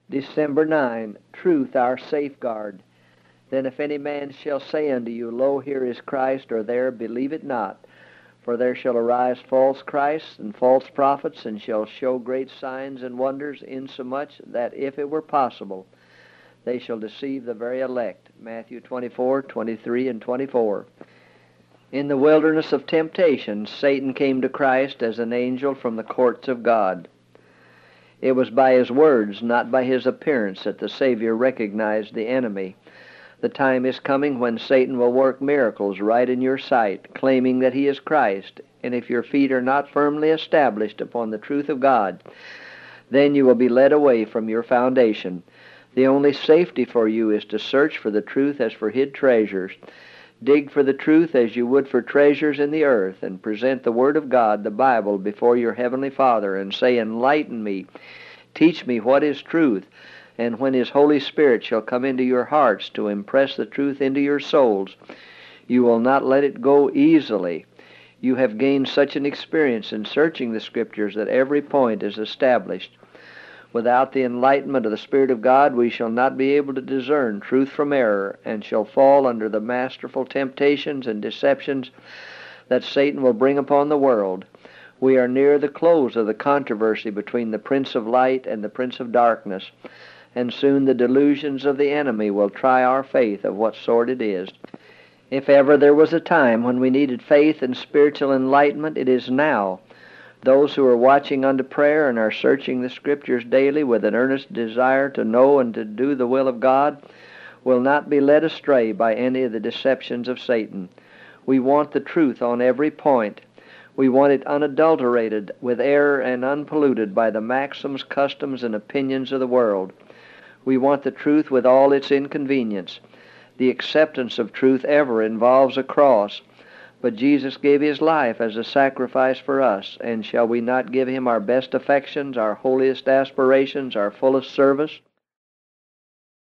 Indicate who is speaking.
Speaker 1: December 9, Truth our safeguard. Then if any man shall say unto you, Lo, here is Christ, or there, believe it not. For there shall arise false Christs and false prophets, and shall show great signs and wonders, insomuch that if it were possible, they shall deceive the very elect. Matthew 24:23 and 24. In the wilderness of temptation, Satan came to Christ as an angel from the courts of God. It was by his words, not by his appearance, that the Savior recognized the enemy. The time is coming when Satan will work miracles right in your sight, claiming that he is Christ, and if your feet are not firmly established upon the truth of God, then you will be led away from your foundation. The only safety for you is to search for the truth as for hid treasures. Dig for the truth as you would for treasures in the earth, and present the Word of God, the Bible, before your Heavenly Father, and say, Enlighten me, teach me what is truth. And when His Holy Spirit shall come into your hearts to impress the truth into your souls, you will not let it go easily. You have gained such an experience in searching the Scriptures that every point is established. Without the enlightenment of the Spirit of God, we shall not be able to discern truth from error, and shall fall under the masterful temptations and deceptions that Satan will bring upon the world. We are near the close of the controversy between the Prince of Light and the Prince of Darkness, and soon the delusions of the enemy will try our faith of what sort it is. If ever there was a time when we needed faith and spiritual enlightenment, it is now. Those who are watching unto prayer and are searching the Scriptures daily with an earnest desire to know and to do the will of God will not be led astray by any of the deceptions of Satan. We want the truth on every point. We want it unadulterated with error and unpolluted by the maxims, customs, and opinions of the world. We want the truth with all its inconvenience. The acceptance of truth ever involves a cross. But Jesus gave His life as a sacrifice for us, and shall we not give Him our best affections, our holiest aspirations, our fullest service?